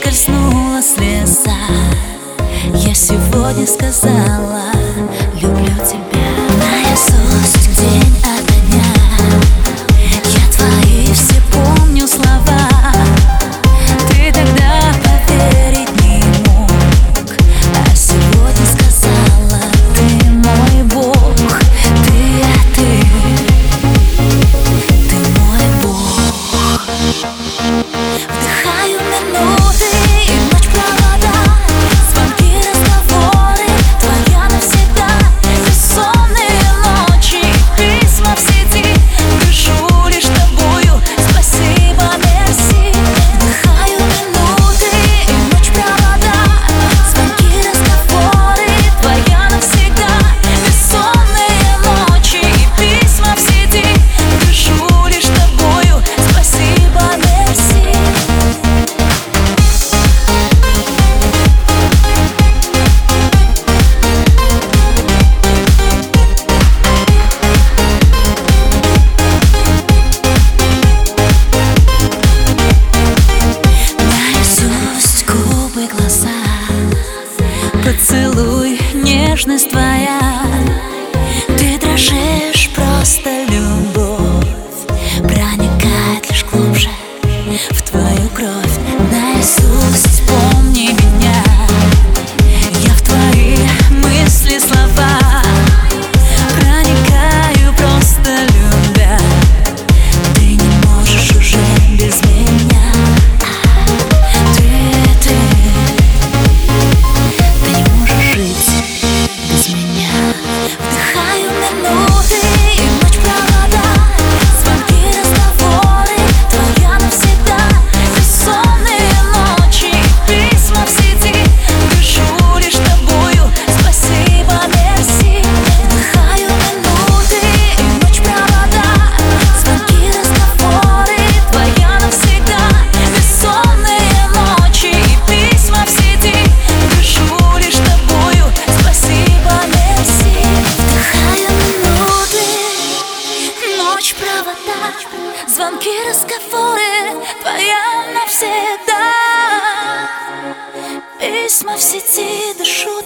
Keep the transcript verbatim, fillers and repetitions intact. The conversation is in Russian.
скользнула слеза. Я сегодня сказала: люблю тебя. Наизусть день ото дня я твои все помню слова. Ты тогда поверить не мог, а сегодня сказала: ты мой Бог. Ты, ты, ты мой Бог. Вдыхаю минуты и в ночь провода, звонки, разговоры, твоя навсегда. Бессонные ночи, письма в сети, дышу лишь тобою, спасибо, мерси. Вдыхаю минуты и в ночь провода, звонки, разговоры, твоя навсегда. Бессонные ночи и письма в сети, дышу лишь тобою, спасибо, мерси. Наизусть губы, глаза, поцелуй, нежность твоя. Ты дрожишь, просто любовь проникает лишь глубже в твою кровь. Наизусть помни меня, я в твои мысли, слова проникаю, просто любя. Ты не можешь уже без меня. Ты, ты, ты не можешь жить без меня. Вдыхаю минуты и в ночь провода, звонки, разговоры, твоя навсегда. Бессонные ночи, письма в сети, дышу лишь тобою, спасибо, мерси. Вдыхаю минуты и в ночь провода, звонки, разговоры, твоя навсегда. Бессонные ночи и письма в сети, дышу лишь тобою, спасибо, мерси. Вдыхаю минуты, ночь, провода, звонки, разговоры, твоя навсегда. Письма в сети, дышу